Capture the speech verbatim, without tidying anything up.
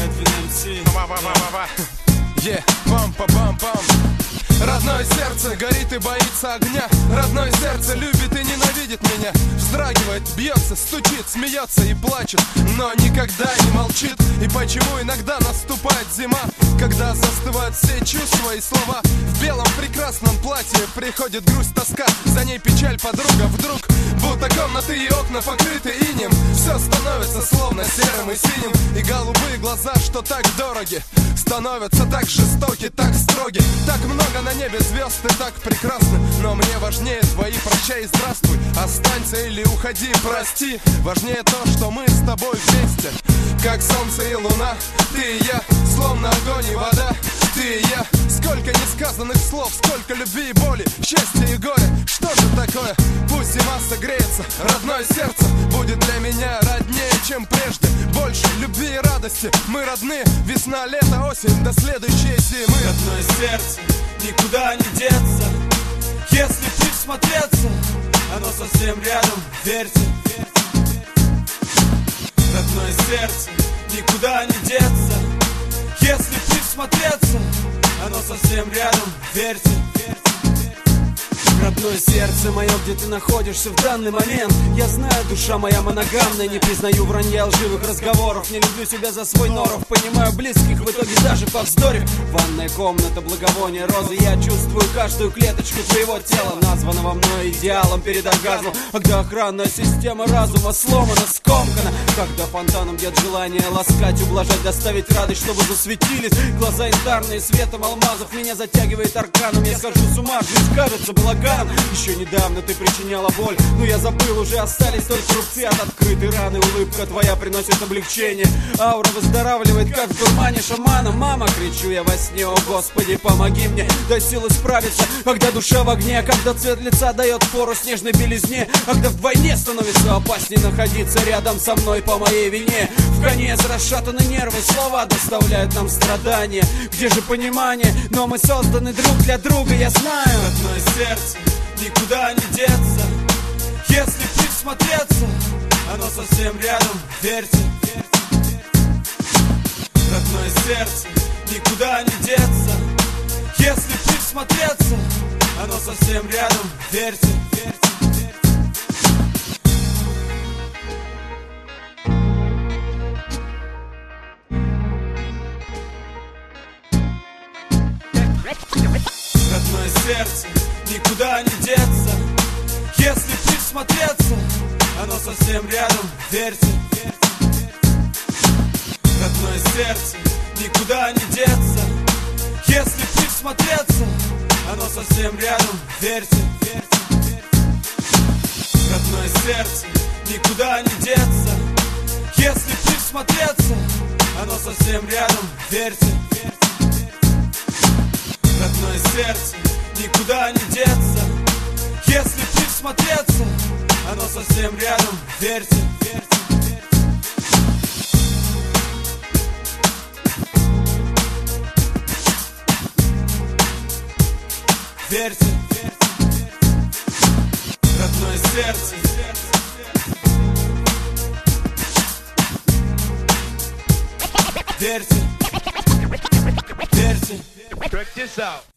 Эдвин эм си. Yeah, пам-па-пам-пам. Родное сердце горит и боится огня. Родное сердце любит и ненавидит меня. Вздрагивает, бьется, стучит, смеется и плачет, но никогда не молчит. И почему иногда наступает зима, когда застывают все чувства и слова? В белом прекрасном платье приходит грусть, тоска, за ней печаль, подруга. Вдруг будто комнаты и окна покрыты инем. Все становится словно серым и синим. И голубые глаза, что так дороги, становятся так жестоки, так строги. Так много на небе звезд и так прекрасны. Но мне важнее твои прощай и здравствуй. Останься или уходи, прости. Важнее то, что мы с тобой вместе, как солнце и луна. Ты и я, словно огонь и вода. Ты и я, сколько несказанных слов, сколько любви и боли, счастья и горя. Что же такое? Пусть зима согреется, родное сердце будет для меня роднее, чем прежде. Больше любви и радости, мы родные. Весна, лето, осень, до следующей зимы. Родное сердце, никуда не деться. Если присмотреться, оно совсем рядом, верьте. Родное сердце, никуда не деться. Если присмотреться, оно совсем рядом, верьте. Родное сердце мое, где ты находишься в данный момент. Я знаю, душа моя моногамная. Не признаю вранья, лживых разговоров. Не люблю себя за свой норов. Понимаю близких, в итоге даже повздорив. Ванная комната, благовоние розы. Я чувствую каждую клеточку твоего тела, названного мной идеалом перед оргазмом. Когда охранная система разума сломана, скомкана. Когда фонтаном бьет желание ласкать, ублажать, доставить радость, чтобы засветились глаза янтарные светом алмазов. Меня затягивает арканом, я схожу с ума, жизнь кажется балаганом. Еще недавно ты причиняла боль, но я забыл, уже остались только рубцы от открытой раны. Улыбка твоя приносит облегчение, аура выздоравливает, как в дурмане шамана. Мама, кричу я во сне, о Господи, помоги мне, дай силы справиться, когда душа в огне, когда цвет лица дает фору снежной белизне, когда вдвойне становится опасней находиться рядом со мной по моей вине. В конец расшатаны нервы, слова доставляют нам страдания. Где же понимание? Но мы созданы друг для друга, я знаю. Родное сердце, никуда не деться. Если присмотреться, оно совсем рядом, верьте. Родное сердце, никуда не деться. Если присмотреться, оно совсем рядом, верьте. Родное сердце, никуда не деться. Если присмотреться, оно совсем рядом, верьте. Родное сердце, никуда не деться. Если присмотреться, оно совсем рядом, верьте. Родное сердце, никуда не деться. Если присмотреться, оно совсем рядом, верьте. Родное сердце, никуда не деться. Если присмотреться, оно совсем рядом, верьте. Верьте. Родное сердце. Верьте. Верьте. Check this out.